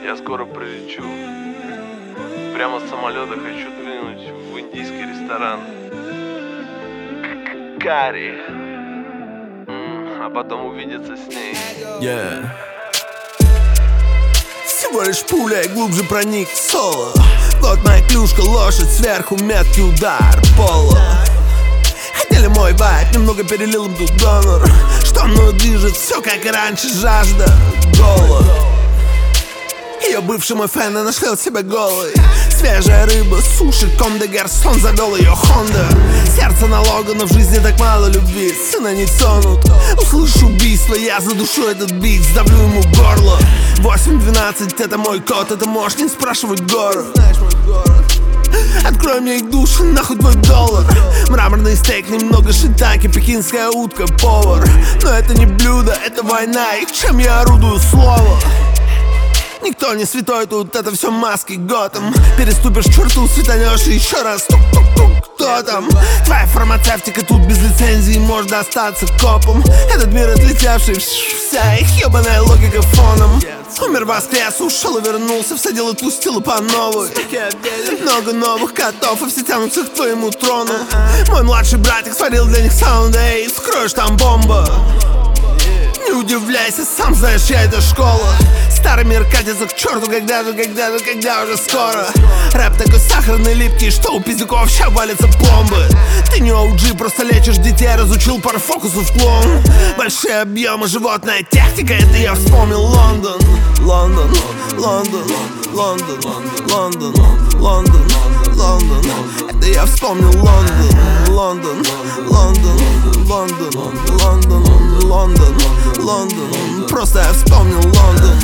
Я скоро прилечу. Прямо с самолета хочу двинуть в индийский ресторан Карри, а потом увидеться с ней. Всего лишь пуля и глубже проник в соло. Вот моя клюшка, лошадь, сверху меткий удар пола. Хотели мой вайб, немного перелил им тут донор. Что мною движет, все как и раньше, жажда, голод. Ее бывший мой фэн, она шлет себя голой. Свежая рыба, суши, Ком де Гарсон завел ее Хонда. Сердце налога, но в жизни так мало любви. Сына не тонут, услышу убийство, я задушу этот бит, сдавлю ему горло. 8-12, это мой код, это можешь не спрашивать город. Открой мне их душу, нахуй твой доллар. Мраморный стейк, немного шитаки, пекинская утка, повар. Но это не блюдо, это война, и чем я орудую слово. Никто не святой, тут это все маски Готэм. Переступишь черту, светанешь и еще раз тук-тук-тук. Кто там? Твоя фармацевтика тут без лицензии, может остаться копом. Этот мир отлетевший, вся их ебаная логика фоном. Умер воскрес, ушел и вернулся, все дело тустило по новой. Много новых котов, и все тянутся к твоему трону. Мой младший братик сварил для них саунд, эй, скроешь там бомба. Не удивляйся, сам знаешь, я это школа. Старый мир катится к черту, когда уже скоро. Рэп такой сахарный, липкий, что у пиздюков ща валятся бомбы. Ты не OG, просто лечишь детей, разучил пару фокусов клоун. Большие объемы, животная техника, это я вспомнил Лондон. Лондон, Лондон, Лондон, Лондон, Лондон, Лондон. Это я вспомнил Лондон. Лондон, Лондон, Лондон, Лондон, Лондон, Лондон. Просто я вспомнил Лондон.